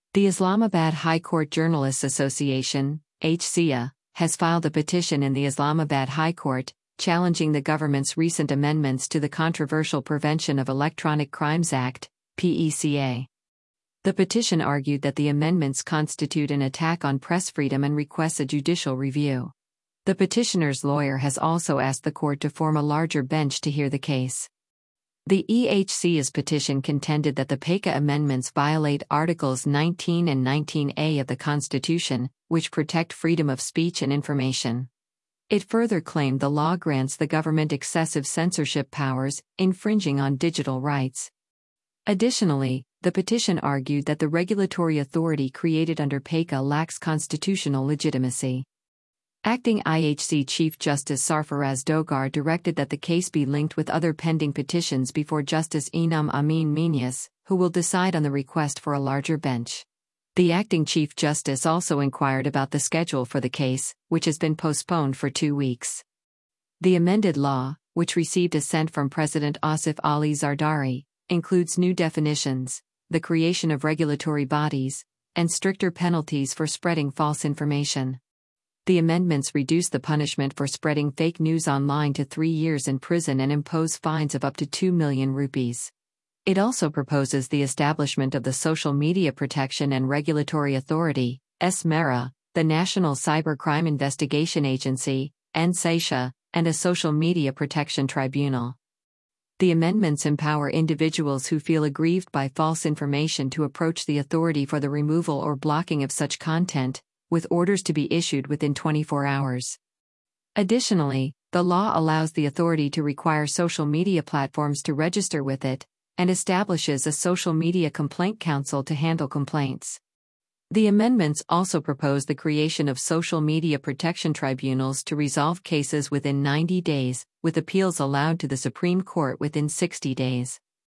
The Islamabad High Court Journalists Association, HCA, has filed a petition in the Islamabad High Court, challenging the government's recent amendments to the controversial Prevention of Electronic Crimes Act, PECA. The petition argued that the amendments constitute an attack on press freedom and requests a judicial review. The petitioner's lawyer has also asked the court to form a larger bench to hear the case. The EHC's petition contended that the PECA amendments violate Articles 19 and 19A of the Constitution, which protect freedom of speech and information. It further claimed the law grants the government excessive censorship powers, infringing on digital rights. Additionally, the petition argued that the regulatory authority created under PECA lacks constitutional legitimacy. Acting IHC Chief Justice Sarfaraz Dogar directed that the case be linked with other pending petitions before Justice Enam Amin Minyas, who will decide on the request for a larger bench. The acting Chief Justice also inquired about the schedule for the case, which has been postponed for 2 weeks. The amended law, which received assent from President Asif Ali Zardari, includes new definitions, the creation of regulatory bodies, and stricter penalties for spreading false information. The amendments reduce the punishment for spreading fake news online to 3 years in prison and impose fines of up to 2 million rupees. It also proposes the establishment of the Social Media Protection and Regulatory Authority, SMERA, the National Cybercrime Investigation Agency, NSAIA, and a Social Media Protection Tribunal. The amendments empower individuals who feel aggrieved by false information to approach the authority for the removal or blocking of such content, with orders to be issued within 24 hours. Additionally, the law allows the authority to require social media platforms to register with it, and establishes a social media complaint council to handle complaints. The amendments also propose the creation of social media protection tribunals to resolve cases within 90 days, with appeals allowed to the Supreme Court within 60 days.